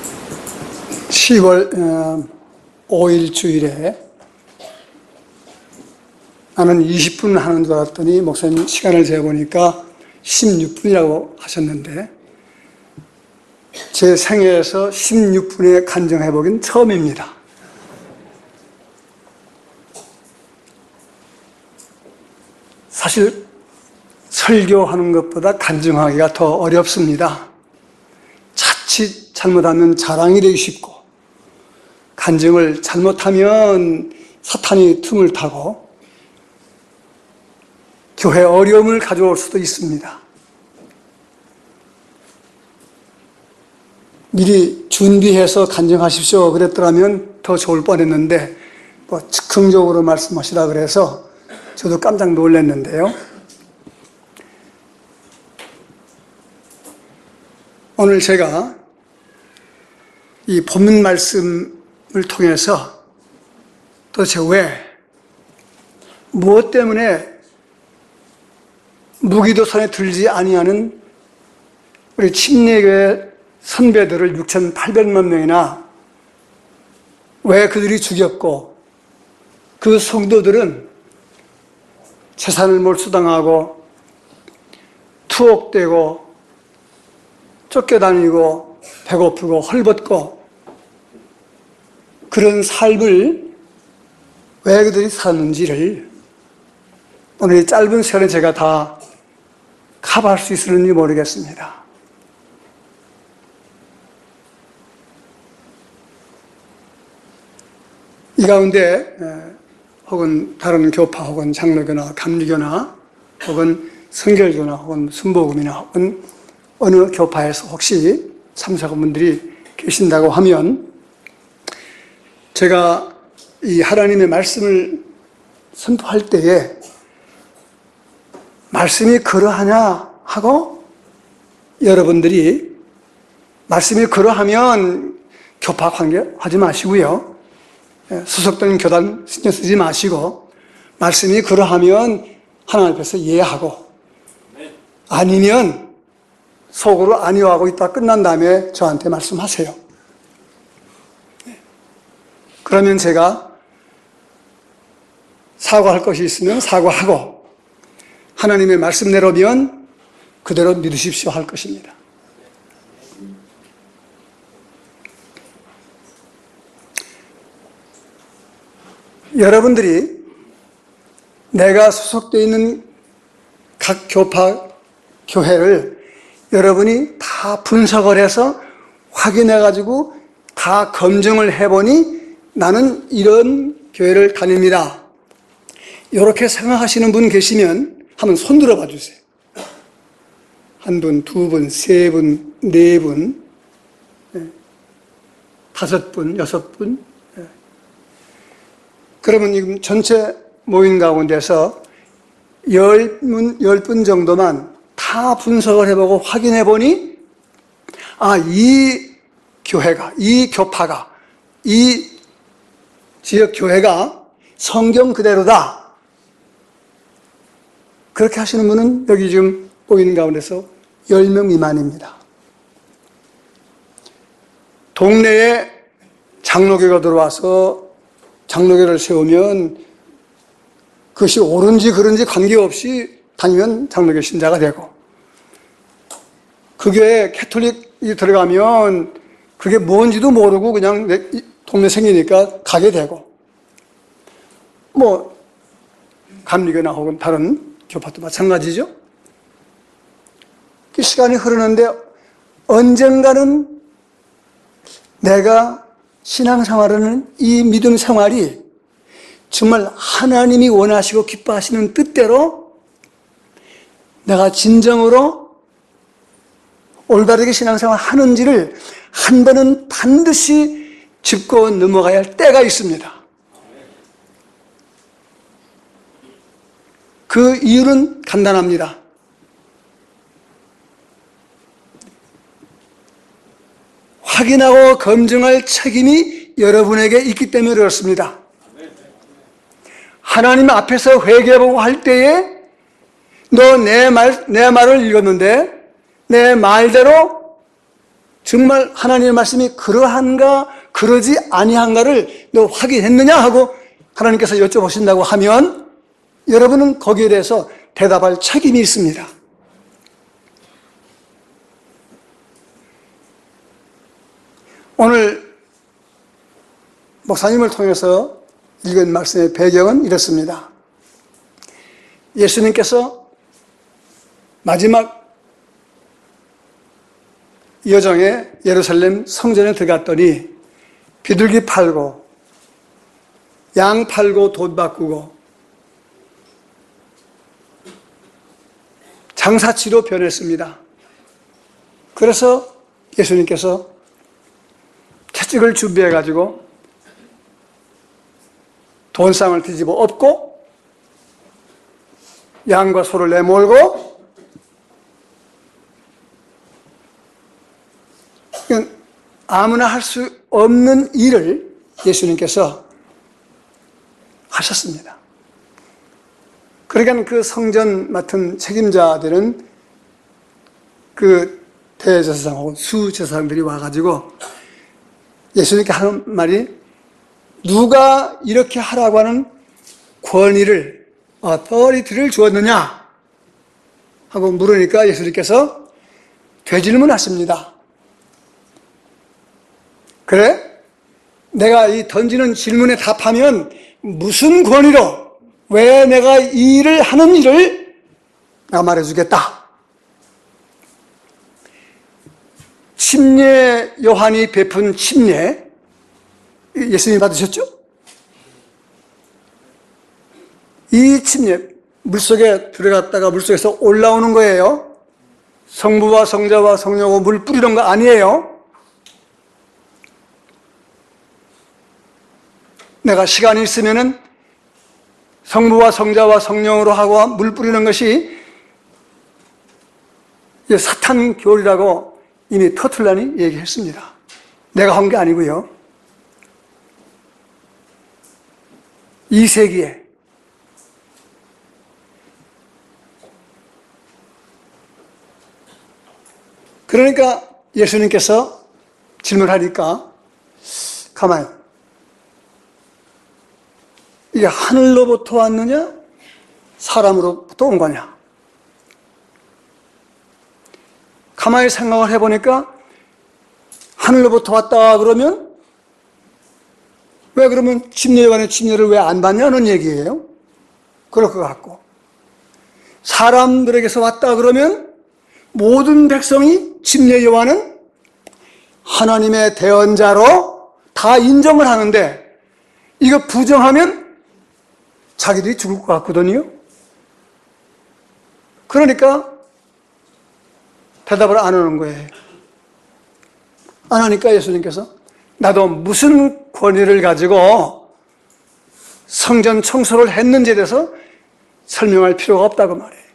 10월 5일 주일에 나는 20분 하는 줄 알았더니 목사님 시간을 재보니까 16분이라고 하셨는데 제 생애에서 16분에 간증해보긴 처음입니다. 사실 설교하는 것보다 간증하기가 더 어렵습니다. 자칫 잘못하면 자랑이 되기 쉽고 간증을 잘못하면 사탄이 틈을 타고 교회에 어려움을 가져올 수도 있습니다. 미리 준비해서 간증하십시오 그랬더라면 더 좋을 뻔했는데 즉흥적으로 말씀하시라 그래서 저도 깜짝 놀랐는데요. 오늘 제가 이 본문 말씀을 통해서 도대체 무엇 때문에 무기도 손에 들지 아니하는 우리 침례교회 선배들을 6,800만 명이나 왜 그들이 죽였고 그 성도들은 재산을 몰수당하고 투옥되고 쫓겨다니고 배고프고 헐벗고 그런 삶을 왜 그들이 사는지를 오늘 이 짧은 시간에 제가 다 커버할 수 있을지 모르겠습니다. 이 가운데 혹은 다른 교파 혹은 장로교나 감리교나 혹은 성결교나 혹은 순복음이나 혹은 어느 교파에서 혹시 참석한 분들이 계신다고 하면 제가 이 하나님의 말씀을 선포할 때에 말씀이 그러하냐 하고 여러분들이 말씀이 그러하면 교파 관계하지 마시고요. 수석된 교단 신경 쓰지 마시고 말씀이 그러하면 하나님 앞에서 이해하고 아니면 속으로 아니하고 있다 끝난 다음에 저한테 말씀하세요. 그러면 제가 사과할 것이 있으면 사과하고 하나님의 말씀대로면 그대로 믿으십시오 할 것입니다. 여러분들이 내가 소속되어 있는 각 교파, 교회를 여러분이 다 분석을 해서 확인해가지고 다 검증을 해보니 나는 이런 교회를 다닙니다. 이렇게 생각하시는 분 계시면 한번 손 들어봐 주세요. 한 분, 두 분, 세 분, 네 분, 5분, 6분. 그러면 지금 전체 모임 가운데서 10분 정도만 다 분석을 해보고 확인해보니 이 교회가, 이 교파가, 이 지역 교회가 성경 그대로다. 그렇게 하시는 분은 여기 지금 모임 가운데서 10명 미만입니다. 동네에 장로교가 들어와서 장로교를 세우면 그것이 옳은지 그른지 관계없이 다니면 장로교 신자가 되고 그 교회에 캐톨릭이 들어가면 그게 뭔지도 모르고 그냥 동네 생기니까 가게 되고 감리교나 혹은 다른 교파도 마찬가지죠. 그 시간이 흐르는데 언젠가는 내가 신앙생활하는 이 믿음 생활이 정말 하나님이 원하시고 기뻐하시는 뜻대로 내가 진정으로 올바르게 신앙생활 하는지를 한 번은 반드시 짚고 넘어가야 할 때가 있습니다. 그 이유는 간단합니다. 확인하고 검증할 책임이 여러분에게 있기 때문에 그렇습니다. 하나님 앞에서 회개하고 할 때에 너 내 말을 읽었는데 내 말대로 정말 하나님의 말씀이 그러한가 그러지 아니한가를 너 확인했느냐 하고 하나님께서 여쭤보신다고 하면 여러분은 거기에 대해서 대답할 책임이 있습니다. 오늘 목사님을 통해서 읽은 말씀의 배경은 이렇습니다. 예수님께서 마지막 여정에 예루살렘 성전에 들어갔더니 비둘기 팔고 양 팔고 돈 바꾸고 장사치로 변했습니다. 그래서 예수님께서 채찍을 준비해가지고 돈상을 뒤집어 엎고 양과 소를 내몰고 아무나 할 수 없는 일을 예수님께서 하셨습니다. 그러니까 그 성전 맡은 책임자들은 그 대제사장하고 수제사장들이 와가지고 예수님께 하는 말이 누가 이렇게 하라고 하는 권위를, authority를 주었느냐 하고 물으니까 예수님께서 되질문하십니다. 그래? 내가 이 던지는 질문에 답하면 무슨 권위로 왜 내가 이 일을 하는 일을 내가 말해주겠다. 침례 요한이 베푼 침례 예수님이 받으셨죠? 이 침례 물속에 들어갔다가 물속에서 올라오는 거예요. 성부와 성자와 성령으로 물 뿌리는 거 아니에요. 내가 시간이 있으면은 성부와 성자와 성령으로 하고 물 뿌리는 것이 사탄 교리라고 이미 터틀란이 얘기했습니다. 내가 한 게 아니고요. 2세기에 그러니까 예수님께서 질문하니까 가만히 이게 하늘로부터 왔느냐 사람으로부터 온 거냐 가만히 생각을 해보니까 하늘로부터 왔다 그러면 왜 그러면 침례요한의 침례를 왜 안 받냐는 얘기예요. 그럴 것 같고 사람들에게서 왔다 그러면 모든 백성이 침례요한은 하나님의 대언자로 다 인정을 하는데 이거 부정하면 자기들이 죽을 것 같거든요. 그러니까 대답을 안 하는 거예요. 안 하니까 예수님께서 나도 무슨 권위를 가지고 성전 청소를 했는지에 대해서 설명할 필요가 없다고 말해요.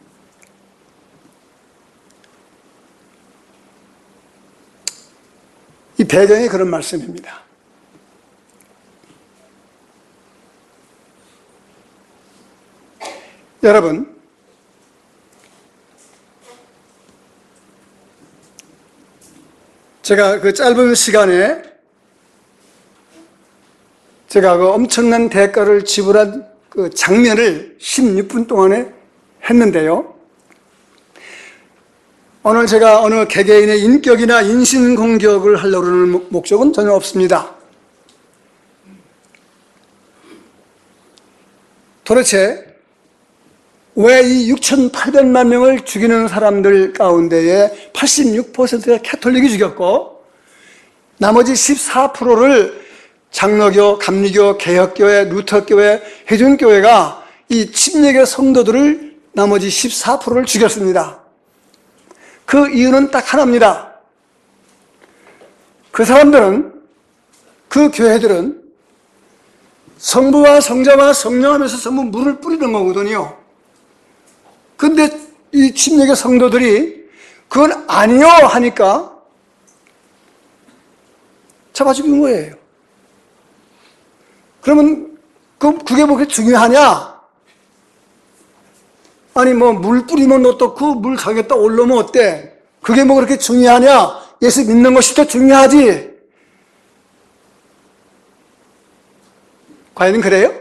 이 배경이 그런 말씀입니다. 여러분, 제가 그 짧은 시간에 제가 그 엄청난 대가를 지불한 그 장면을 16분 동안에 했는데요. 오늘 제가 어느 개개인의 인격이나 인신공격을 하려고 하는 목적은 전혀 없습니다. 도대체 왜 이 6,800만 명을 죽이는 사람들 가운데에 86%가 캐톨릭이 죽였고 나머지 14%를 장로교, 감리교, 개혁교회, 루터교회, 회중교회가 이 침례교 성도들을 나머지 14%를 죽였습니다. 그 이유는 딱 하나입니다. 그 사람들은, 그 교회들은 성부와 성자와 성령 하면서 전부 물을 뿌리는 거거든요. 근데 이 침례교 성도들이 그건 아니요 하니까 잡아 죽인 거예요. 그러면 그게 뭐 그렇게 중요하냐? 아니 뭐 물 뿌리면 어떻고 물 가겠다 올라오면 어때? 그게 뭐 그렇게 중요하냐? 예수 믿는 것이 더 중요하지. 과연 그래요?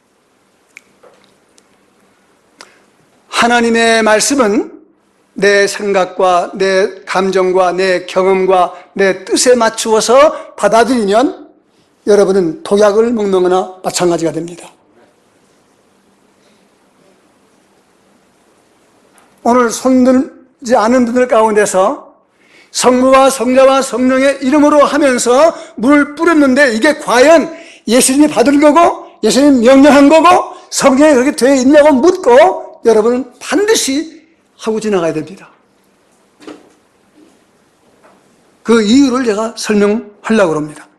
하나님의 말씀은 내 생각과 내 감정과 내 경험과 내 뜻에 맞추어서 받아들이면 여러분은 독약을 먹는 거나 마찬가지가 됩니다. 오늘 손들지 않은 분들 가운데서 성부와 성자와 성령의 이름으로 하면서 물을 뿌렸는데 이게 과연 예수님이 받은 거고 예수님이 명령한 거고 성경에 그렇게 되어 있냐고 묻고 여러분은 반드시 하고 지나가야 됩니다. 그 이유를 제가 설명하려고 합니다.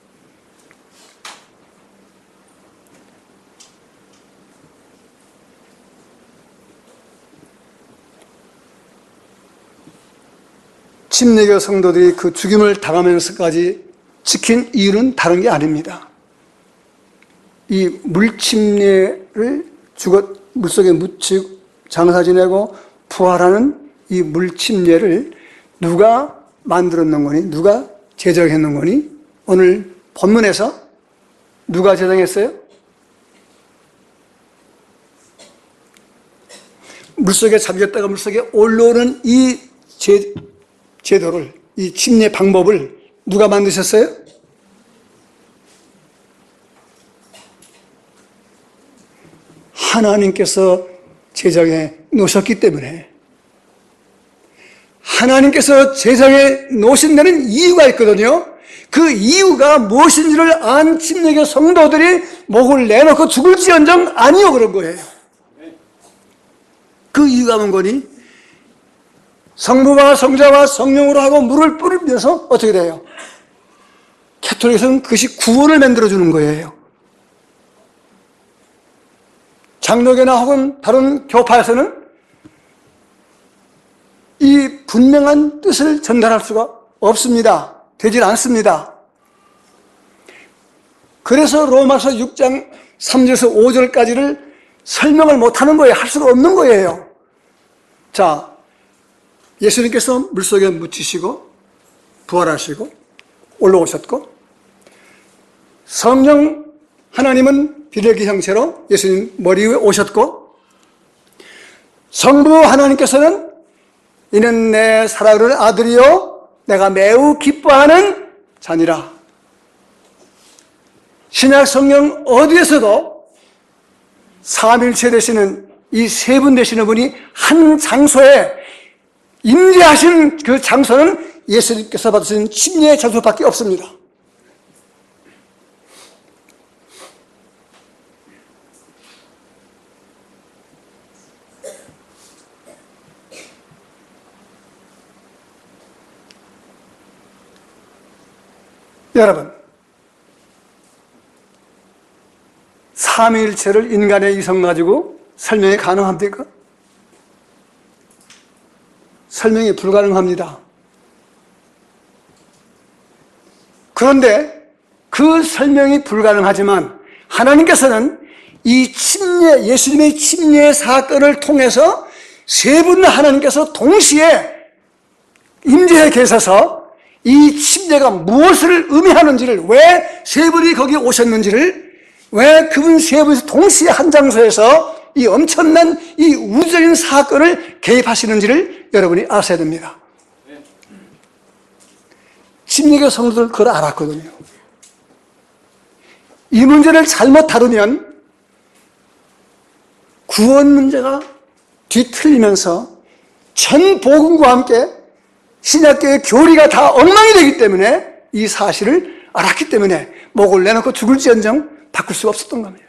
침례교 성도들이 그 죽임을 당하면서까지 지킨 이유는 다른 게 아닙니다. 이 물침례를 물속에 묻히고 장사 지내고 부활하는 이 물침례를 누가 만들었는 거니? 누가 제정했는 거니? 오늘 본문에서 누가 제정했어요? 물속에 잠겼다가 물속에 올라오는 이 제도를, 이 침례 방법을 누가 만드셨어요? 하나님께서 제정해 놓으셨기 때문에 하나님께서 제정해 놓으신 데는 이유가 있거든요. 그 이유가 무엇인지를 안 침례교 성도들이 목을 내놓고 죽을지언정 아니요 그런 거예요. 그 이유가 뭔 거니? 성부와 성자와 성령으로 하고 물을 뿌리면서 어떻게 돼요? 캐톨릭에서는 그것이 구원을 만들어주는 거예요. 장로교나 혹은 다른 교파에서는 이 분명한 뜻을 전달할 수가 없습니다. 되질 않습니다. 그래서 로마서 6장 3절에서 5절까지를 설명을 못하는 거예요. 할 수가 없는 거예요. 자, 예수님께서 물속에 묻히시고 부활하시고 올라오셨고 성령 하나님은 비둘기 형체로 예수님 머리 위에 오셨고 성부 하나님께서는 이는 내 사랑하는 아들이요 내가 매우 기뻐하는 자니라. 신약 성경 어디에서도 삼일체 되시는 이 세 분 되시는 분이 한 장소에 임재하신 그 장소는 예수님께서 받으신 침례의 장소밖에 없습니다. 여러분, 삼위일체를 인간의 이성 가지고 설명이 가능합니까? 설명이 불가능합니다. 그런데 그 설명이 불가능하지만 하나님께서는 이 침례, 예수님의 침례 사건을 통해서 세 분 하나님께서 동시에 임재해 계셔서 이 침례가 무엇을 의미하는지를, 왜 세 분이 거기 오셨는지를, 왜 그분 세 분이 동시에 한 장소에서 이 엄청난 이 우주적인 사건을 개입하시는지를 여러분이 아셔야 됩니다. 침례교 성도들 그걸 알았거든요. 이 문제를 잘못 다루면 구원 문제가 뒤틀리면서 전 복음과 함께 신약교의 교리가 다 엉망이 되기 때문에 이 사실을 알았기 때문에 목을 내놓고 죽을지언정 바꿀 수가 없었던 겁니다.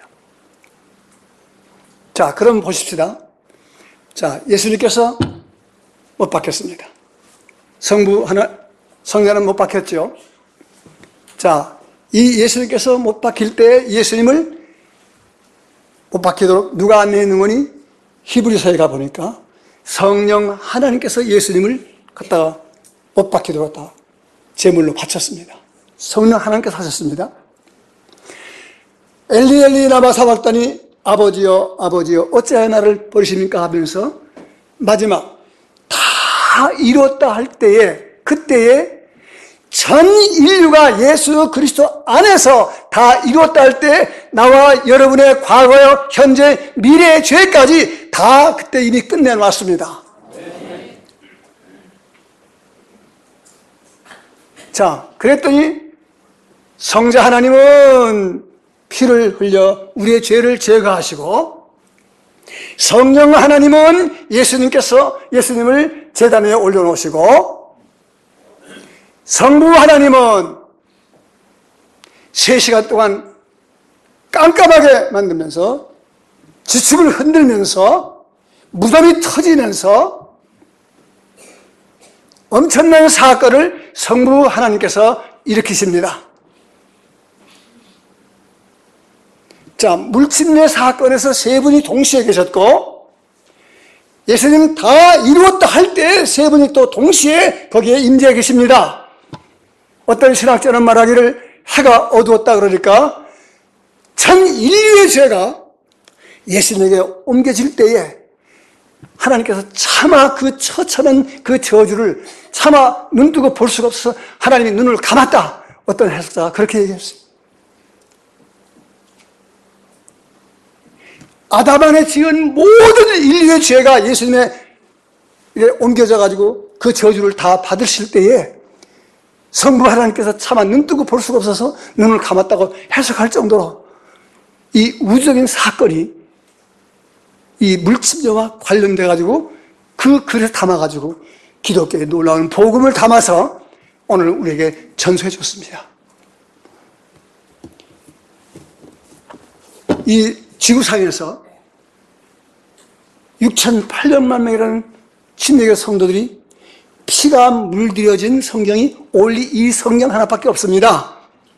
자, 그럼 보십시다. 자, 예수님께서 못 박혔습니다. 성자는 못 박혔죠. 자, 이 예수님께서 못 박힐 때 예수님을 못 박히도록 누가 안내해 있는 거니? 히브리서에 가보니까 성령 하나님께서 예수님을 갖다가 못 박히도록 다 제물로 바쳤습니다. 성령 하나님께서 하셨습니다. 엘리 엘리 라마 사박다니 아버지여 아버지여 어찌하여 나를 버리십니까 하면서 마지막 다 이뤘다 할 때에, 그때에 전 인류가 예수 그리스도 안에서 다 이루었다 할 때 나와 여러분의 과거요, 현재, 미래의 죄까지 다 그때 이미 끝내놨습니다. 자, 그랬더니 성자 하나님은 피를 흘려 우리의 죄를 제거하시고, 성령 하나님은 예수님을 제단 위에 올려놓으시고, 성부 하나님은 3시간 동안 깜깜하게 만들면서 지축을 흔들면서 무덤이 터지면서 엄청난 사건을 성부 하나님께서 일으키십니다. 자, 물침례 사건에서 3분이 동시에 계셨고, 예수님 다 이루었다 할 때 3분이 또 동시에 거기에 임재해 계십니다. 어떤 신학자는 말하기를 해가 어두웠다 그러니까 전 인류의 죄가 예수님에게 옮겨질 때에 하나님께서 차마 그 처참한 그 저주를 차마 눈뜨고 볼 수가 없어서 하나님이 눈을 감았다. 어떤 해석자가 그렇게 얘기했습니다. 아담 안에 지은 모든 인류의 죄가 예수님에 옮겨져 가지고 그 저주를 다 받으실 때에 성부 하나님께서 차마 눈뜨고 볼 수가 없어서 눈을 감았다고 해석할 정도로 이 우주적인 사건이 이 물침례와 관련돼 가지고 그 글에 담아 가지고 기독교의 놀라운 복음을 담아서 오늘 우리에게 전수해 줬습니다. 이 지구상에서 6,800만 명이라는 침례교 성도들이 피가 물들여진 성경이 올리 이 성경 하나밖에 없습니다.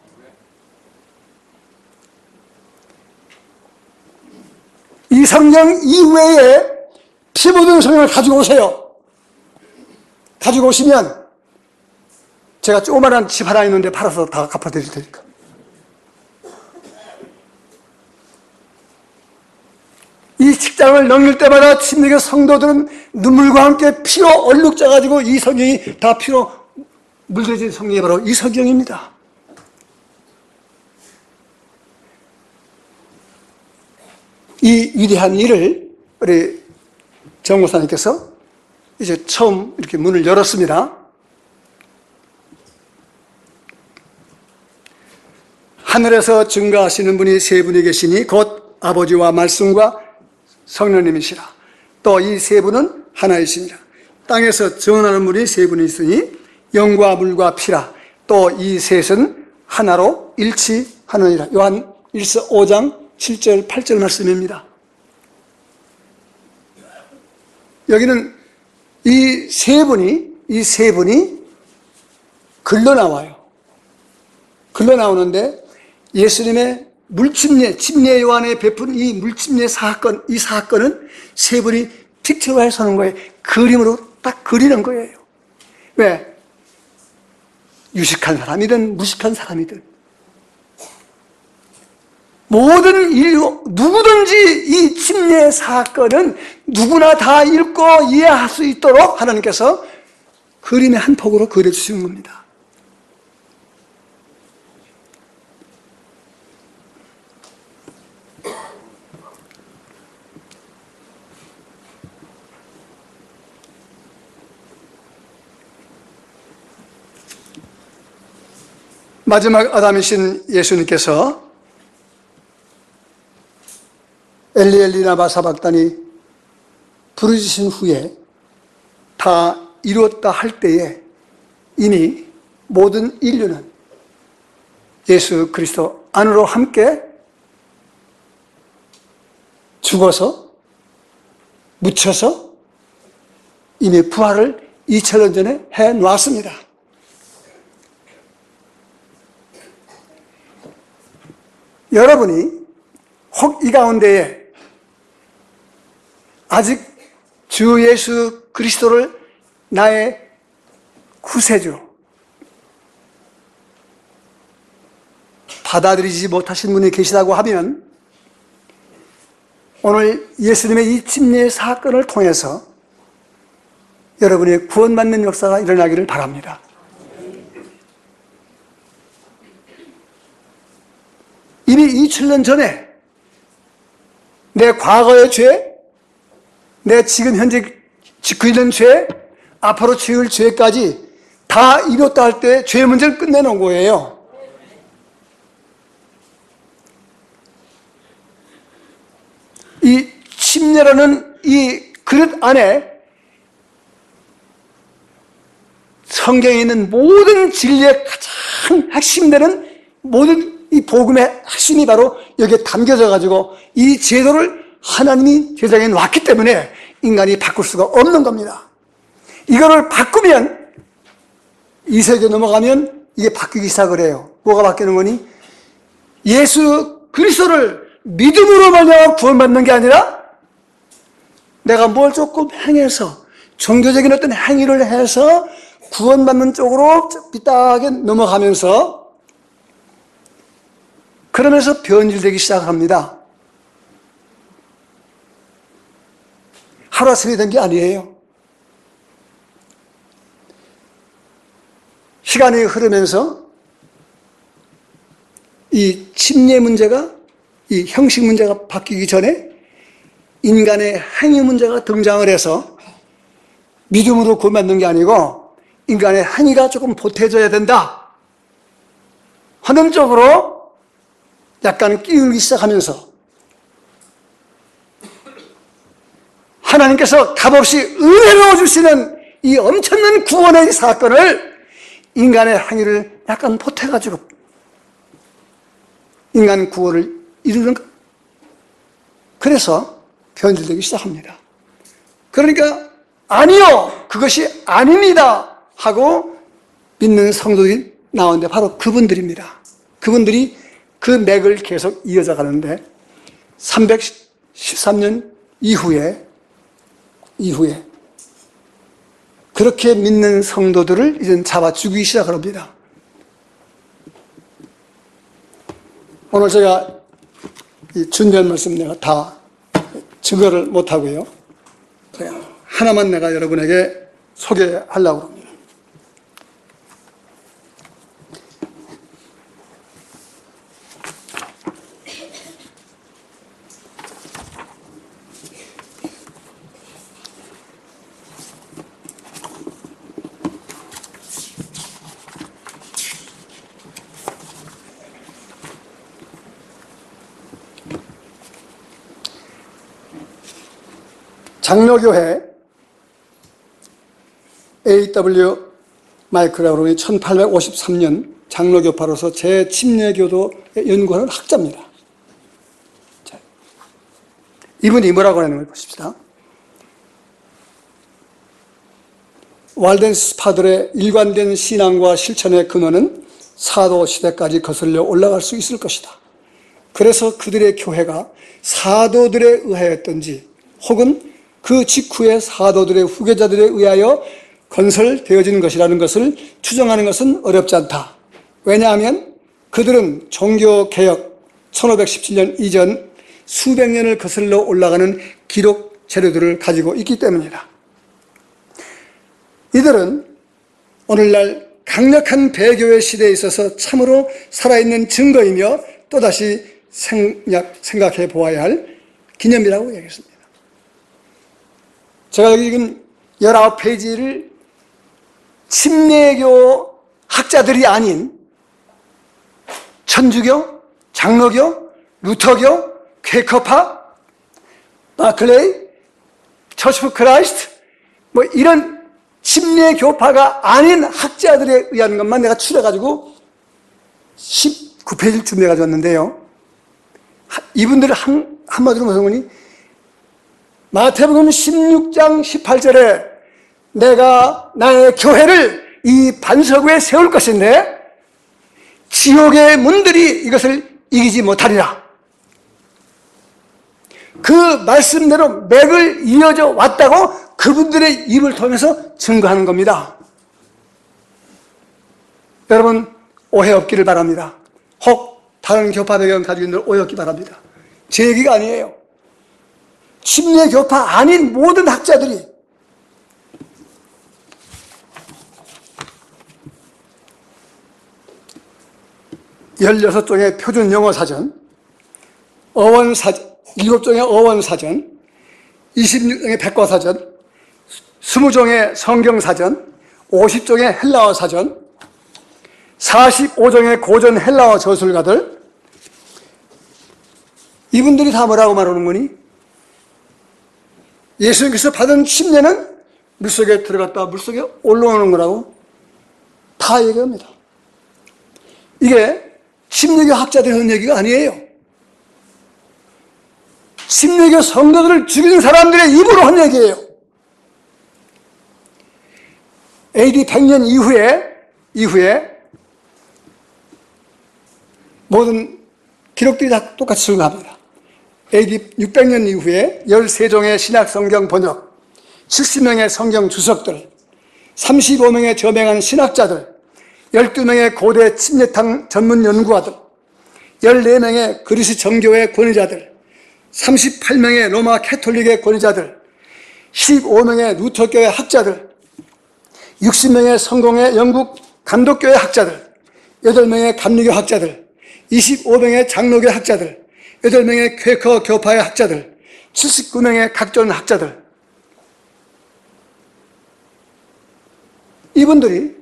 이 성경 이외에 피 묻은 성경을 가지고 오세요. 가지고 오시면 제가 조그마한 집 하나 있는데 팔아서 다 갚아드릴 테니까. 이 직장을 넘길 때마다 침례교 성도들은 눈물과 함께 피로 얼룩져가지고 이 성경이 다 피로 물들여진 성경이 바로 이 성경입니다. 이 위대한 일을 우리 정 목사님께서 이제 처음 이렇게 문을 열었습니다. 하늘에서 증거하시는 분이 3분이 계시니 곧 아버지와 말씀과 성령님이시라. 또 이 3분은 하나이십니다. 땅에서 정하는 분이 3분이 있으니 영과 물과 피라. 또 이 셋은 하나로 일치하느니라. 요한 1서 5장 7절 8절 말씀입니다. 여기는 이 세 분이 글로 나와요. 글로 나오는데 예수님의 물침례, 침례 요한에 베푼 이 물침례 사건, 이 사건은 3분이 픽처화해서 하는 거예요. 그림으로 딱 그리는 거예요. 왜? 유식한 사람이든 무식한 사람이든 모든 인류 누구든지 이 침례 사건은 누구나 다 읽고 이해할 수 있도록 하나님께서 그림의 한 폭으로 그려주시는 겁니다. 마지막 아담이신 예수님께서 엘리 엘리 라마 사박다니 부르짖으신 후에 다 이루었다 할 때에 이미 모든 인류는 예수 그리스도 안으로 함께 죽어서 묻혀서 이미 부활을 2000년 전에 해놓았습니다. 여러분이 혹 이 가운데에 아직 주 예수 그리스도를 나의 구세주 받아들이지 못하신 분이 계시다고 하면 오늘 예수님의 이 침례 사건을 통해서 여러분의 구원받는 역사가 일어나기를 바랍니다. 이미 2000년 전에 내 과거의 죄, 내 지금 현재 짓고 있는 죄, 앞으로 지을 죄까지 다 이뤘다 할 때 죄의 문제를 끝내놓은 거예요. 이 침례라는 이 그릇 안에 성경에 있는 모든 진리의 가장 핵심되는 모든 이 복음의 핵심이 바로 여기에 담겨져 가지고 이 제도를 하나님이 제사장에 놨기 때문에 인간이 바꿀 수가 없는 겁니다. 이거를 바꾸면 이 세계 넘어가면 이게 바뀌기 시작을 해요. 뭐가 바뀌는 거니? 예수 그리스도를 믿음으로 말미암아 구원받는 게 아니라 내가 뭘 조금 행해서 종교적인 어떤 행위를 해서 구원받는 쪽으로 삐딱하게 넘어가면서 그러면서 변질되기 시작합니다. 하루아침에 된 게 아니에요. 시간이 흐르면서 이 침례 문제가, 이 형식 문제가 바뀌기 전에 인간의 행위 문제가 등장을 해서 믿음으로 구원받는 게 아니고 인간의 행위가 조금 보태져야 된다 하는 쪽으로 약간 끼우기 시작하면서 하나님께서 값없이 은혜로 주시는 이 엄청난 구원의 사건을 인간의 행위를 약간 보태가지고 인간 구원을 이루는 것. 그래서 변질되기 시작합니다. 그러니까 아니요, 그것이 아닙니다 하고 믿는 성도들이 나오는데 바로 그분들입니다. 그분들이 그 맥을 계속 이어져 가는데 313년 이후에 그렇게 믿는 성도들을 이제 잡아 죽이기 시작합니다. 오늘 제가 이 준비한 말씀 내가 다 증거를 못하고요. 그냥 하나만 내가 여러분에게 소개하려고 합니다. 장로교회 A.W. 마이클라우로 1853년 장로교파로서 제침례교도 연구하는 학자입니다. 자, 이분이 뭐라고 하는 걸 보십시다. walden스 파들의 일관된 신앙과 실천의 근원은 사도 시대까지 거슬려 올라갈 수 있을 것이다. 그래서 그들의 교회가 사도들에 의하였던지 혹은 그 직후에 사도들의 후계자들에 의하여 건설되어진 것이라는 것을 추정하는 것은 어렵지 않다. 왜냐하면 그들은 종교개혁 1517년 이전 수백 년을 거슬러 올라가는 기록 재료들을 가지고 있기 때문이다. 이들은 오늘날 강력한 배교의 시대에 있어서 참으로 살아있는 증거이며 또다시 생각해 보아야 할 기념이라고 얘기했습니다. 제가 여기 지금 19페이지를 침례교 학자들이 아닌 천주교, 장로교, 루터교, 퀘커파, 바클레이, 처치 오브 크라이스트 뭐 이런 침례교파가 아닌 학자들에 의한 것만 내가 추려가지고 19페이지를 준비해가지고 왔는데요. 이분들을 한마디로 무슨 거니? 마태복음 16장 18절에 내가 나의 교회를 이 반석 위에 세울 것인데 지옥의 문들이 이것을 이기지 못하리라. 그 말씀대로 맥을 이어져 왔다고 그분들의 입을 통해서 증거하는 겁니다. 여러분 오해 없기를 바랍니다. 혹 다른 교파 배경 가지고 있는 오해 없기 바랍니다. 제 얘기가 아니에요. 침례교파 아닌 모든 학자들이 (16종의) 표준 영어 사전 어원사전, 7종의 어원사전, 26종의 백과사전, 20종의 성경사전, 50종의 헬라어 사전, 45종의 고전 헬라어 저술가들, 이분들이 다 뭐라고 말하는 거니? 예수님께서 받은 침례는 물속에 들어갔다 물속에 올라오는 거라고 다 얘기합니다. 이게 침례교 학자들이 하는 얘기가 아니에요. 침례교 성도들을 죽이는 사람들의 입으로 한 얘기예요. AD 100년 이후에 모든 기록들이 다 똑같이 출간합니다. AD 600년 이후에 13종의 신약 성경 번역, 70명의 성경 주석들, 35명의 저명한 신학자들, 12명의 고대 침례탕 전문 연구가들, 14명의 그리스 정교회 권위자들, 38명의 로마 캐톨릭의 권위자들, 15명의 루터교회 학자들, 60명의 성공의 영국 감독교회 학자들, 8명의 감리교 학자들, 25명의 장로교 학자들, 8명의 퀘커 교파의 학자들, 79명의 각종 학자들, 이분들이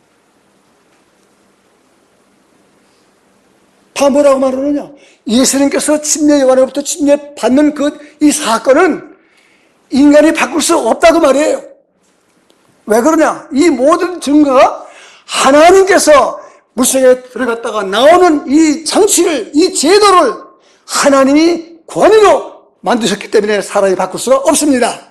다 뭐라고 말하느냐? 예수님께서 침례 요한으로부터 침례 받는 이 사건은 인간이 바꿀 수 없다고 말이에요. 왜 그러냐? 이 모든 증거가 하나님께서 물속에 들어갔다가 나오는 이 장치를, 이 제도를 하나님이 권위로 만드셨기 때문에 사람이 바꿀 수가 없습니다.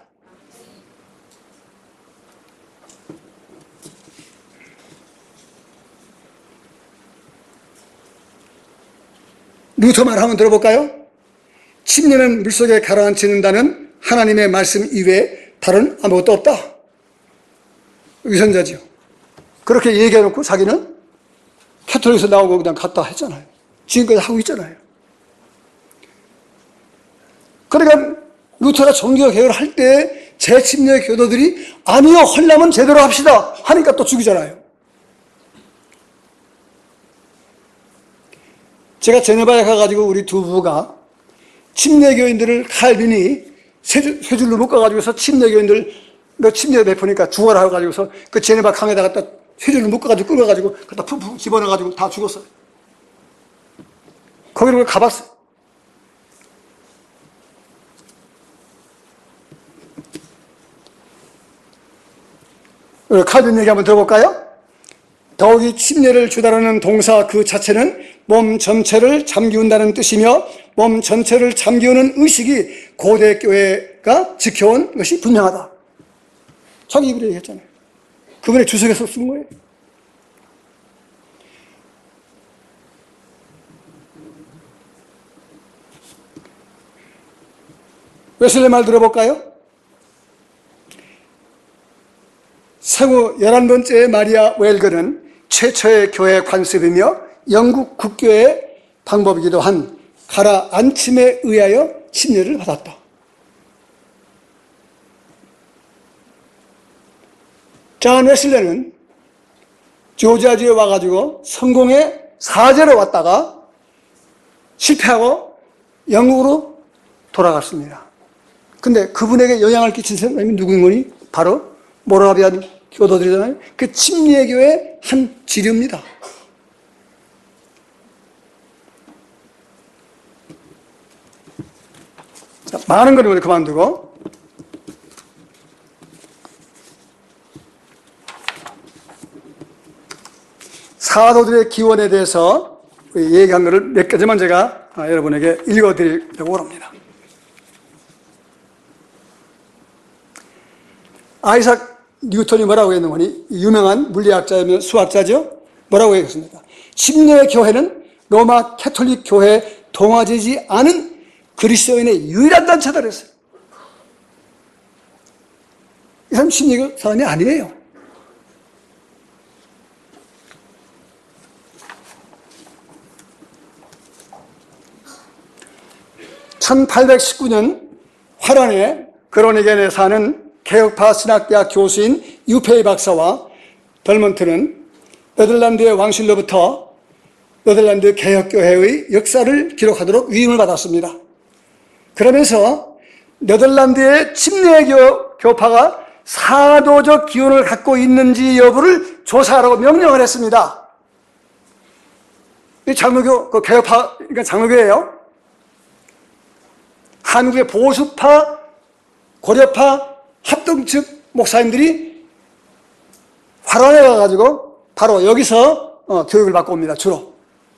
루터 말 한번 들어볼까요? 침례는 물속에 가라앉히는다는 하나님의 말씀 이외에 다른 아무것도 없다. 위선자지요. 그렇게 얘기해놓고 자기는 캐톨릭에서 나오고 그냥 갔다 했잖아요. 지금까지 하고 있잖아요. 그러니까 루터가 종교개혁을 할 때 재침례 교도들이 아니요, 헐라면 제대로 합시다 하니까 또 죽이잖아요. 제가 제네바에 가가지고 우리 두 부부가 침례교인들을 칼빈이 세 줄로 묶어가지고서 침례교인들 너 침례 베푸니까 죽어라 해가지고서 그 제네바 강에다가 갖다 세 줄로 묶어가지고 끌어가지고 갖다 푹푹 집어넣어가지고 다 죽었어요. 거기로 가봤어요. 칼빈 얘기 한번 들어볼까요? 더욱이 침례를 주다라는 동사 그 자체는 몸 전체를 잠기운다는 뜻이며 몸 전체를 잠기우는 의식이 고대 교회가 지켜온 것이 분명하다. 자기 입으로 얘기했잖아요. 그분의 주석에서 쓴 거예요. 웨슬리 말 들어볼까요? 생후 11번째 마리아 웰거는 최초의 교회 관습이며 영국 국교의 방법이기도 한 가라앉힘에 의하여 침례를 받았다. 존 웨슬리는 조지아주에 와가지고 성공의 사제로 왔다가 실패하고 영국으로 돌아갔습니다. 근데 그분에게 영향을 끼친 사람이 누구인 거니? 바로 모라비안 교도들이잖아요. 그 침례교의 한 지류입니다. 자, 많은 걸 그만두고 사도들의 기원에 대해서 얘기한 것을 몇 가지만 제가 여러분에게 읽어드리려고 합니다. 아이삭 뉴턴이 뭐라고 했는 거니? 유명한 물리학자이며 수학자죠? 뭐라고 했습니까? 침례 교회는 로마 캐톨릭 교회에 동화되지 않은 그리스도인의 유일한 단체다 그랬어요. 이 사람 침례교 사람이 아니에요. (1819년) 화란의 그로니겐에 사는 개혁파 신학대학 교수인 유페이 박사와 벨몬트는 네덜란드의 왕실로부터 네덜란드 개혁교회의 역사를 기록하도록 위임을 받았습니다. 그러면서 네덜란드의 침례교파가 사도적 기운을 갖고 있는지 여부를 조사하라고 명령을 했습니다. 이 장로교, 그 개혁파, 그러니까 장로교예요. 한국의 보수파, 고려파, 합동측 목사님들이 화란에 가가지고 바로 여기서 교육을 받고 옵니다, 주로.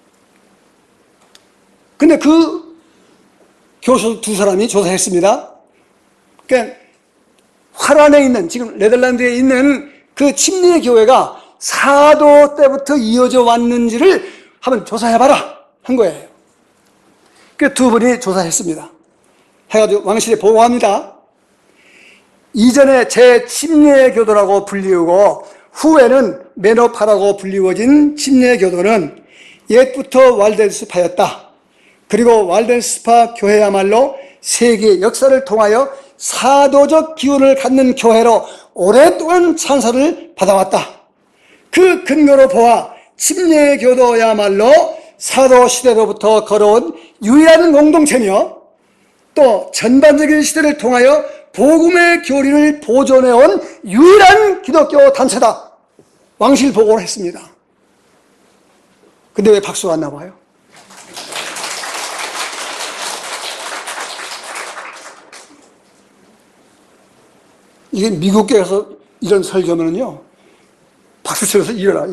근데 그 교수 두 사람이 조사했습니다. 그러니까 화란에 있는, 지금 네덜란드에 있는 그 침례교회가 사도 때부터 이어져 왔는지를 한번 조사해봐라 한 거예요. 그 두 분이 조사했습니다. 해가지고 왕실에 보고합니다. 이전에 제침례교도라고 불리우고 후에는 메노파라고 불리워진 침례교도는 옛부터 walden스파였다. 그리고 walden스파 교회야말로 세계 역사를 통하여 사도적 기운을 갖는 교회로 오랫동안 찬사를 받아왔다. 그 근거로 보아 침례교도야말로 사도시대로부터 걸어온 유일한 공동체며 또 전반적인 시대를 통하여 복음의 교리를 보존해온 유일한 기독교 단체다. 왕실 보고를 했습니다. 근데 왜 박수가 안 나와요? 이게 미국 교회에서 이런 설교면은요, 박수 치면서 일어나.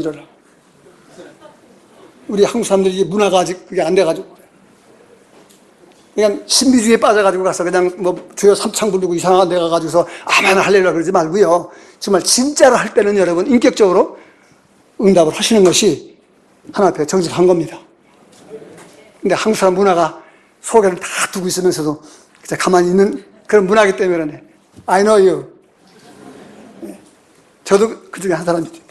우리 한국 사람들이 문화가 아직 그게 안 돼가지고. 그냥 신비주의에 빠져가지고 가서 그냥 뭐 주여 삼창 부르고 이상한 데 가가지고서 아멘 할렐루야 그러지 말고요. 정말 진짜로 할 때는 여러분 인격적으로 응답을 하시는 것이 하나 앞에 정직한 겁니다. 근데 한국 사람 문화가 소개를 다 두고 있으면서도 진짜 가만히 있는 그런 문화이기 때문에 그러네. I know you. 저도 그 중에 한 사람입니다.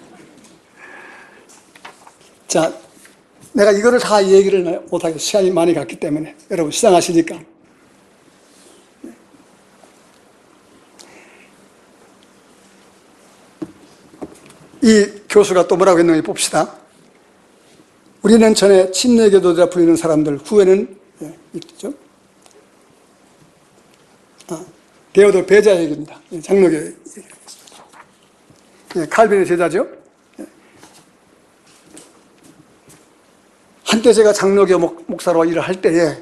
자, 내가 이거를 다 얘기를 못하게 시간이 많이 갔기 때문에 여러분 시장하시니까 이 교수가 또 뭐라고 했는지 봅시다. 우리는 전에 침례교도라 불리는 사람들, 후에는 있죠. 데오도 베자 얘기입니다. 장로교 얘기입니다. 칼빈의 제자죠. 한때 제가 장로교 목사로 일을 할 때에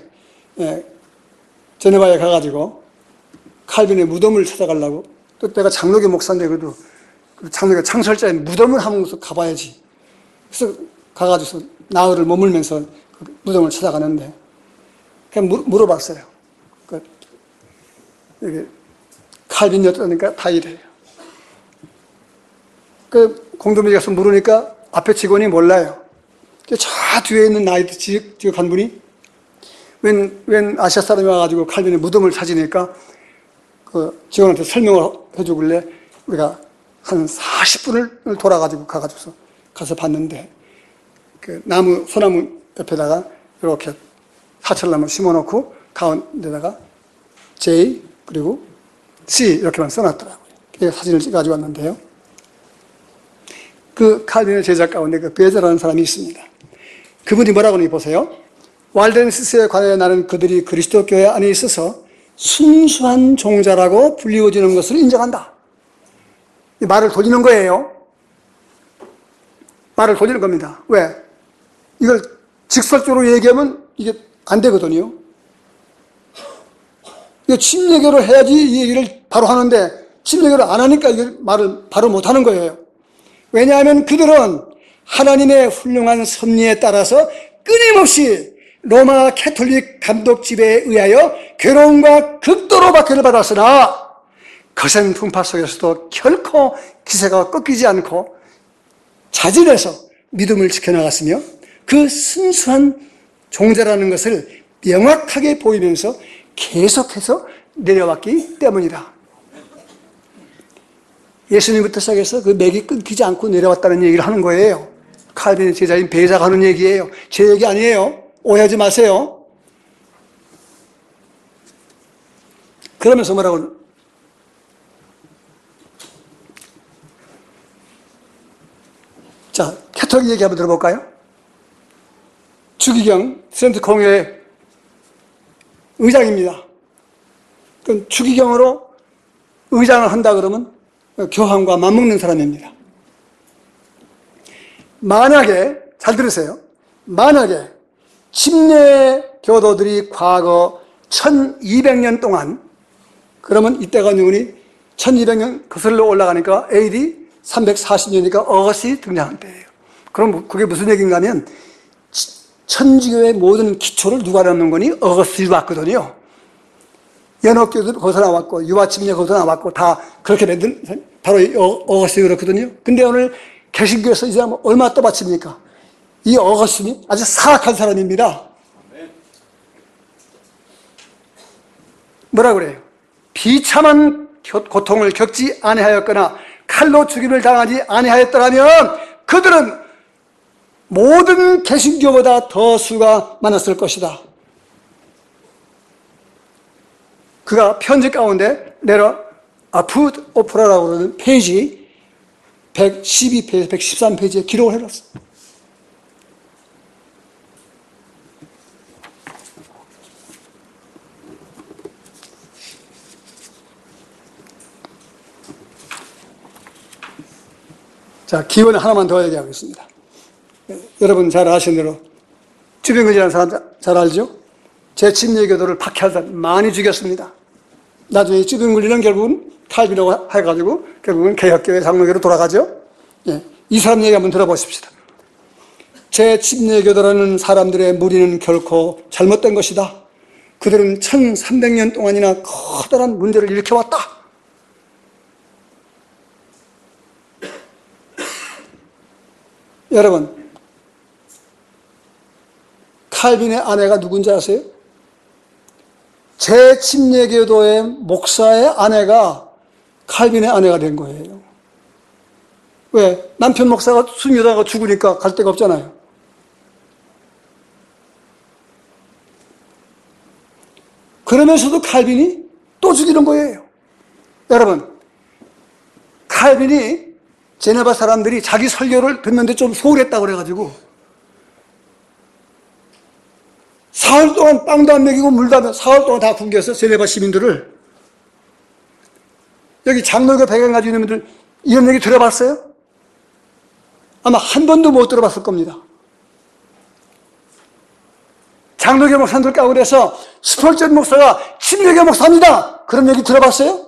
제네바에 가가지고 칼빈의 무덤을 찾아가려고, 또 내가 장로교 목사인데 그래도 장로교 창설자의 무덤을 한번 가봐야지. 그래서 가가지고 나흘을 머물면서 그 무덤을 찾아가는데 그냥 물어봤어요. 여기 칼빈이었다니까 다 이래요. 그 공동묘지 가서 물으니까 앞에 직원이 몰라요. 저 뒤에 있는 나이트 지역한 분이 웬 아시아 사람이 와가지고 칼빈의 무덤을 찾으니까 그 직원한테 설명을 해주길래 우리가 한 40분을 돌아가지고 가서 봤는데 그 소나무 옆에다가 이렇게 사철나무 심어놓고 가운데다가 J 그리고 C 이렇게만 써놨더라고요. 그래서 사진을 가지고 왔는데요. 그 칼빈의 제자 가운데 그 베자라는 사람이 있습니다. 그분이 뭐라고 하는지 보세요. walden스에 관하여 나는 그들이 그리스도 교회 안에 있어서 순수한 종자라고 불리워지는 것을 인정한다. 이 말을 돌리는 거예요. 말을 돌리는 겁니다. 왜? 이걸 직설적으로 얘기하면 이게 안 되거든요. 이거 침례교를 해야지 이 얘기를 바로 하는데 침례교를 안 하니까 이게 말을 바로 못 하는 거예요. 왜냐하면 그들은 하나님의 훌륭한 섭리에 따라서 끊임없이 로마 캐톨릭 감독 지배에 의하여 괴로움과 극도로 박해를 받았으나 거센 풍파 속에서도 결코 기세가 꺾이지 않고 자진해서 믿음을 지켜나갔으며 그 순수한 종자라는 것을 명확하게 보이면서 계속해서 내려왔기 때문이다. 예수님부터 시작해서 그 맥이 끊기지 않고 내려왔다는 얘기를 하는 거예요. 칼빈의 제자인 베자가 하는 얘기예요. 제 얘기 아니에요. 오해하지 마세요. 그러면서 뭐라고? 자, 캐톨릭 얘기 한번 들어볼까요? 주기경, 세인트 공회 의장입니다. 그 추기경으로 의장을 한다 그러면 교황과 맞먹는 사람입니다. 만약에, 잘 들으세요. 만약에 침례 교도들이 과거 1200년 동안, 그러면 이때가 누구니 1200년 거슬러 올라가니까 AD 340년이니까 어거스이 등장한 때예요. 그럼 그게 무슨 얘기인가 하면 천주교의 모든 기초를 누가 넣는 거니? 어거스이 왔거든요. 연옥교도 거기서 나왔고 유아침례 거기서 나왔고 다 그렇게 만든 바로 어거스이 그렇거든요. 근데 오늘 개신교에서 이제 얼마 떠받칩니까? 이 어거스틴이 아주 사악한 사람입니다. 뭐라 그래요? 비참한 고통을 겪지 아니하였거나 칼로 죽임을 당하지 아니하였더라면 그들은 모든 개신교보다 더 수가 많았을 것이다. 그가 편지 가운데 내려 아푸드 오프라라고 그러는 페이지 112페이지, 113페이지에 기록을 해놨어. 자, 기원 하나만 더 얘기하겠습니다. 여러분 잘 아시는 대로 쭈병근이라는 사람 잘 알죠? 제 침례교도를 박해할 사람 많이 죽였습니다. 나중에 쭈병근이는 결국은 칼빈이라고 해가지고 결국은 개혁교회 장로교로 돌아가죠. 예, 이 사람 얘기 한번 들어보십시다. 제 침례교도라는 사람들의 무리는 결코 잘못된 것이다. 그들은 1300년 동안이나 커다란 문제를 일으켜왔다. 여러분, 칼빈의 아내가 누군지 아세요? 제 침례교도의 목사의 아내가 칼빈의 아내가 된 거예요. 왜? 남편 목사가 순교자가 죽으니까 갈 데가 없잖아요. 그러면서도 칼빈이 또 죽이는 거예요. 여러분, 칼빈이 제네바 사람들이 자기 설교를 듣는데 좀 소홀했다고 그래가지고 사흘 동안 빵도 안 먹이고 물도 안 먹이고 사흘 동안 다 굶겨서 제네바 시민들을. 여기 장로교 배경 가지고 있는 분들 이런 얘기 들어봤어요? 아마 한 번도 못 들어봤을 겁니다. 장로교 목사들 가운데서 스펄전 목사가 침례교 목사입니다. 그런 얘기 들어봤어요?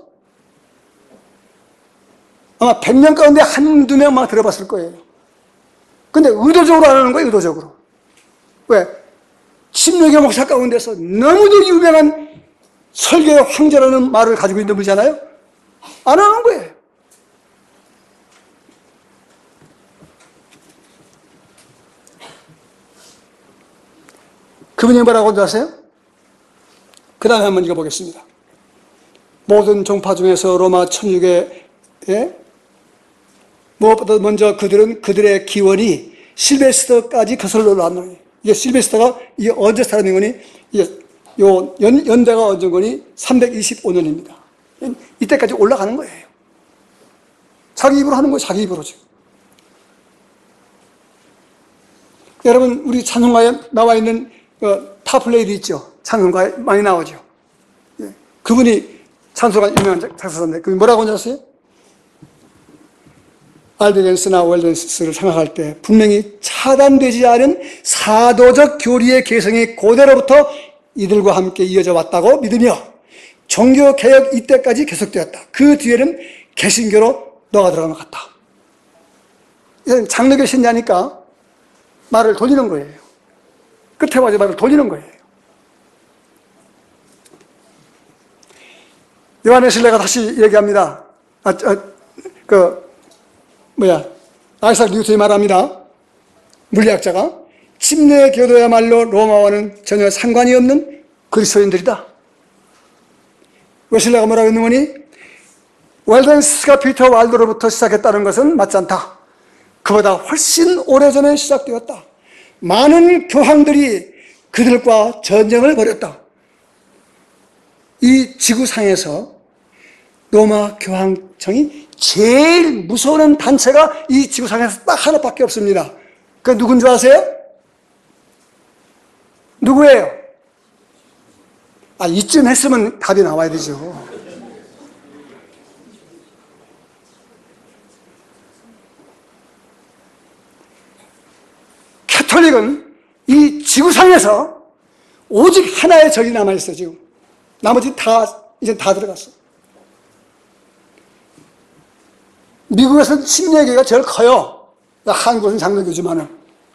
아마 100명 가운데 한두 명만 들어봤을 거예요. 근데 의도적으로 안 하는 거예요, 의도적으로. 왜? 침례교 목사 가운데서 너무도 유명한 설교의 황제라는 말을 가지고 있는 분이잖아요? 안 하는 거예요. 그분이 뭐라고 하세요? 그 다음에 한번 읽어보겠습니다. 모든 종파 중에서 로마 천주교에 무엇보다 먼저 그들의 기원이 실베스터까지 거슬러 올라왔노니. 이게 실베스터가 이게 언제 사람인 거니? 이게 요 연대가 언제 거니? 325년입니다. 이때까지 올라가는 거예요. 자기 입으로 하는 거예요. 자기 입으로 지금. 여러분, 우리 찬송가에 나와 있는 타플레이드 있죠? 찬송가에 많이 나오죠? 예. 그분이 찬송가 유명한 작사사인데, 그분이 뭐라고 하셨어요? 알비겐스나 웰덴스를 생각할 때 분명히 차단되지 않은 사도적 교리의 개성이 고대로부터 이들과 함께 이어져 왔다고 믿으며 종교개혁 이때까지 계속되었다. 그 뒤에는 개신교로 너가 들어간 것 같다. 이건 장로교 신자니까 말을 돌리는 거예요. 끝에 와서 말을 돌리는 거예요. 요한의 신뢰가 다시 얘기합니다. 아이삭 뉴턴이 말합니다. 물리학자가 침례교도야말로 로마와는 전혀 상관이 없는 그리스도인들이다. 웨슬레가 뭐라고 했는 거니? 웰덴스가 피터 왈도로부터 시작했다는 것은 맞지 않다. 그보다 훨씬 오래전에 시작되었다. 많은 교황들이 그들과 전쟁을 벌였다. 이 지구상에서 로마 교황청이 제일 무서운 단체가 이 지구상에서 딱 하나밖에 없습니다. 그 누군 줄 아세요? 누구예요? 이쯤 했으면 답이 나와야 되죠. 캐톨릭은 이 지구상에서 오직 하나의 절이 남아있어, 지금. 나머지 이제 다 들어갔어. 미국에서는 침례교회가 제일 커요. 한국은 장로교지만은.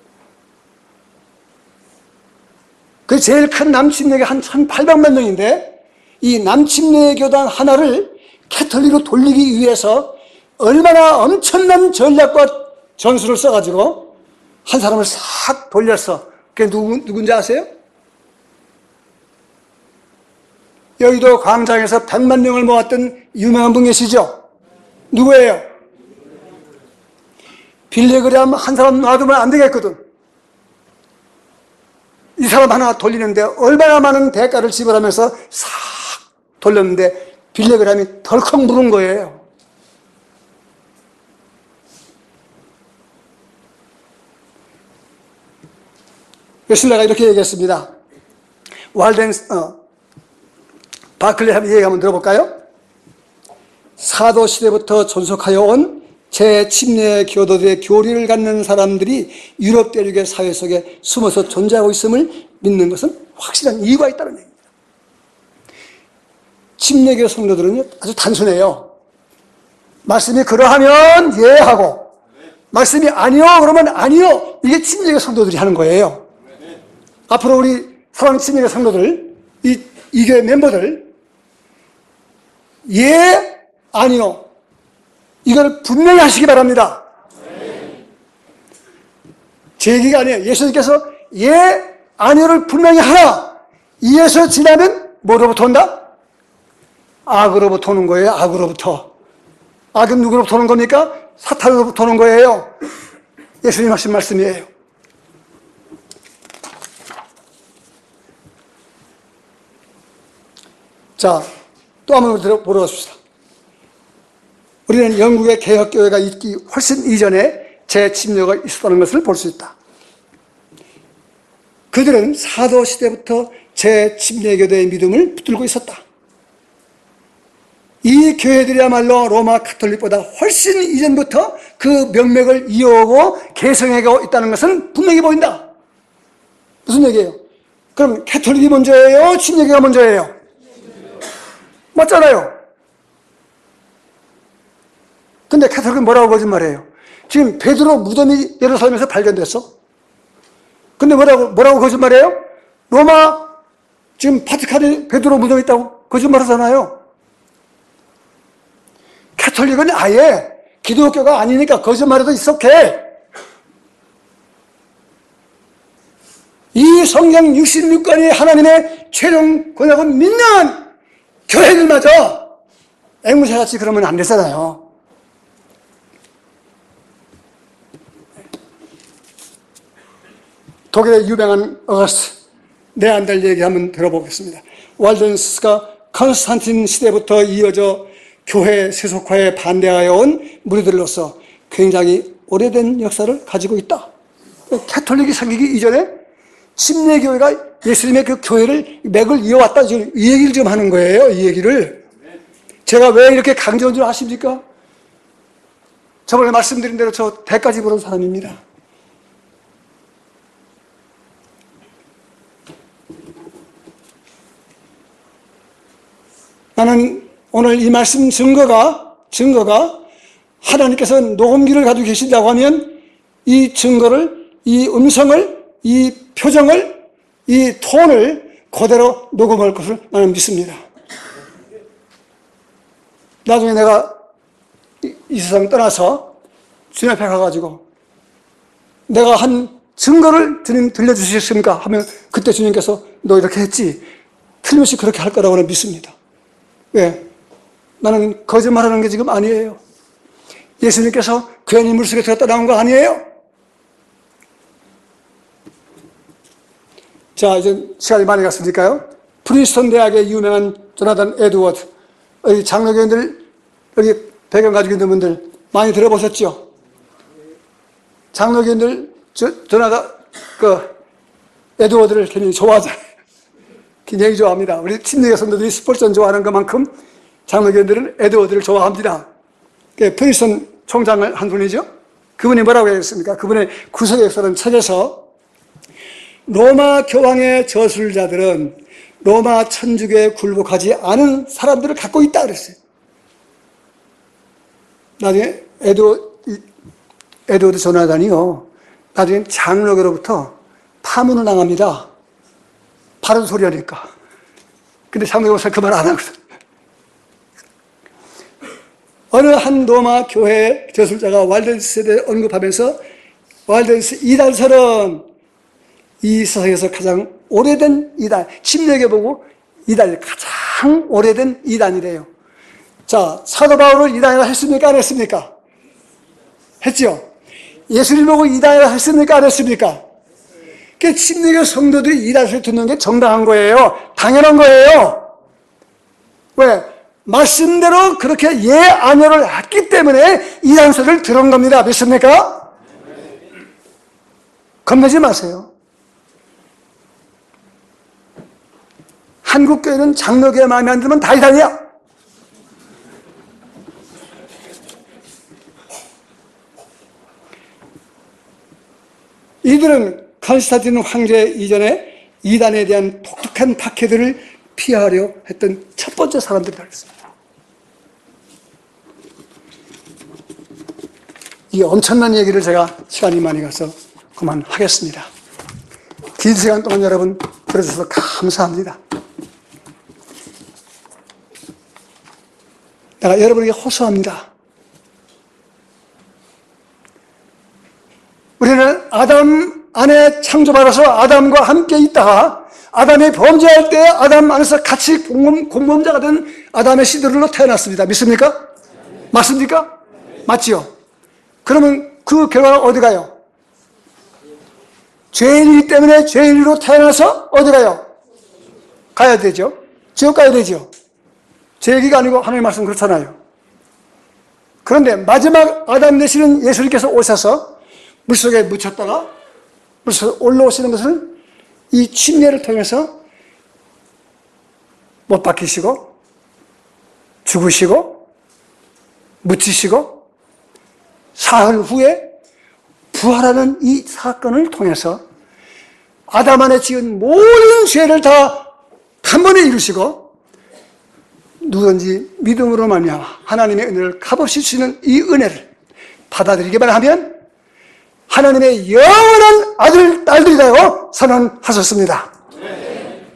그 제일 큰 남침례교 한 1,800만 명인데, 이 남침례교단 하나를 캐톨릭으로 돌리기 위해서 얼마나 엄청난 전략과 전술을 써가지고 한 사람을 싹 돌렸어. 그게 누군지 아세요? 여의도 광장에서 100만 명을 모았던 유명한 분 계시죠? 누구예요? 빌리그램 한 사람 놔두면 안 되겠거든. 이 사람 하나 돌리는데 얼마나 많은 대가를 지불하면서 싹 돌렸는데 빌리그램이 덜컥 물은 거예요. 웨슬레가 이렇게 얘기했습니다. 바클리 얘기 한번 들어볼까요? 사도 시대부터 존속하여 온 제 침례 교도들의 교리를 갖는 사람들이 유럽 대륙의 사회 속에 숨어서 존재하고 있음을 믿는 것은 확실한 이유가 있다는 얘기입니다. 침례교 성도들은 아주 단순해요. 말씀이 그러하면 예 하고, 말씀이 아니요 그러면 아니요. 이게 침례교 성도들이 하는 거예요. 앞으로 우리 사랑하는 침례교 성도들, 이 교회 멤버들, 예, 아니요. 이걸 분명히 하시기 바랍니다. 제 얘기가 아니에요. 예수님께서 예, 아니요를 분명히 하라. 이에서 지나면 뭐로부터 온다? 악으로부터 오는 거예요. 악으로부터. 악은 누구로부터 오는 겁니까? 사탄으로부터 오는 거예요. 예수님 하신 말씀이에요. 자, 또 한번 보러 가십시다. 우리는 영국의 개혁교회가 있기 훨씬 이전에 재침례가 있었다는 것을 볼 수 있다. 그들은 사도시대부터 재침례교도의 믿음을 붙들고 있었다. 이 교회들이야말로 로마 카톨릭보다 훨씬 이전부터 그 명맥을 이어오고 계승해가고 있다는 것은 분명히 보인다. 무슨 얘기예요? 그럼 카톨릭이 먼저예요? 침례교가 먼저예요? 맞잖아요. 근데 카톨릭은 뭐라고 거짓말해요? 지금 베드로 무덤이 예루살렘에서 발견됐어. 근데 뭐라고 거짓말해요? 로마 지금 바티칸에 베드로 무덤이 있다고 거짓말하잖아요. 카톨릭은 아예 기독교가 아니니까 거짓말해도 있었게. 이 성경 66권이 하나님의 최종 권역을 믿는 교회들마저 앵무새같이 그러면 안 되잖아요. 독일의 유명한 어거스트 네안델 얘기 한번 들어보겠습니다. walden스가 컨스탄틴 시대부터 이어져 교회 세속화에 반대하여 온 무리들로서 굉장히 오래된 역사를 가지고 있다. 캐톨릭이 생기기 이전에 침례교회가 예수님의 그 교회를 맥을 이어왔다. 지금 이 얘기를 좀 하는 거예요. 이 얘기를. 제가 왜 이렇게 강조한 줄 아십니까? 저번에 말씀드린 대로 저 대까지 부른 사람입니다. 나는 오늘 이 말씀 증거가 하나님께서 녹음기를 가지고 계신다고 하면 이 증거를, 이 음성을, 이 표정을, 이 톤을 그대로 녹음할 것을 나는 믿습니다. 나중에 내가 이 세상 떠나서 주님 앞에 가가지고 내가 한 증거를 주님 들려주시겠습니까? 하면 그때 주님께서 너 이렇게 했지? 틀림없이 그렇게 할 거라고 믿습니다. 왜? 나는 거짓말하는 게 지금 아니에요. 예수님께서 괜히 물속에 들었다 나온 거 아니에요. 자, 이제 시간이 많이 갔으니까요. 프린스턴 대학의 유명한 조나단 에드워드, 여기 장로교인들, 여기 배경 가지고 있는 분들 많이 들어보셨죠? 장로교인들 조나단 에드워드를 굉장히 좋아하잖아요. 굉장히 좋아합니다. 우리 침례교 성도들이 스폴전 좋아하는 것만큼 장로교인들은 에드워드를 좋아합니다. 프리슨 총장을 한 분이죠. 그분이 뭐라고 했습니까? 그분의 구속의 역사는 책에서 로마 교황의 저술자들은 로마 천주교에 굴복하지 않은 사람들을 갖고 있다 그랬어요. 나중에 에드워드 조나단이요, 나중에 장로교로부터 파문을 당합니다. 바른 소리 하니까. 근데 장로교에서 그 말 안 하거든. 어느 한 로마 교회 저술자가 walden스에 대해 언급하면서 walden스 이단설은 이 세상에서 가장 오래된 이단, 침례교 보고 이단이 가장 오래된 이단이래요. 자, 사도 바울을 이단이라 했습니까? 안 했습니까? 했죠? 예수님 보고 이단이라 했습니까? 안 했습니까? 그 침례교 성도들이 이단을 듣는 게 정당한 거예요. 당연한 거예요. 왜? 말씀대로 그렇게 예언을 했기 때문에 이단설을 들은 겁니다. 믿습니까? 겁내지 마세요. 한국교회는 장로교회 마음에 안 들면 다 이단이야. 이들은 컨스탄틴 황제 이전에 이단에 대한 독특한 박해들을 피하려 했던 첫 번째 사람들이라고 했습니다. 이 엄청난 얘기를 제가 시간이 많이 가서 그만하겠습니다. 긴 시간 동안 여러분 들어주셔서 감사합니다. 내가 여러분에게 호소합니다. 우리는 아담 안에 창조받아서 아담과 함께 있다가 아담이 범죄할 때 아담 안에서 같이 공범자가 된 아담의 씨들로 태어났습니다. 믿습니까? 맞습니까? 맞지요? 그러면 그 결과가 어디 가요? 죄인이기 때문에 죄인으로 태어나서 어디 가요? 가야 되죠. 지옥 가야 되죠. 제 얘기가 아니고 하나님의 말씀 그렇잖아요. 그런데 마지막 아담 되시는 예수님께서 오셔서 물속에 묻혔다가 물속에 올라오시는 것은 이 침례를 통해서 못 박히시고 죽으시고 묻히시고 사흘 후에 부활하는 이 사건을 통해서 아담 안에 지은 모든 죄를 다 한 번에 이루시고 누구든지 믿음으로 말미암아 하나님의 은혜를 값없이 주시는 이 은혜를 받아들이기만 하면 하나님의 영원한 아들, 딸들이 되어 선언하셨습니다.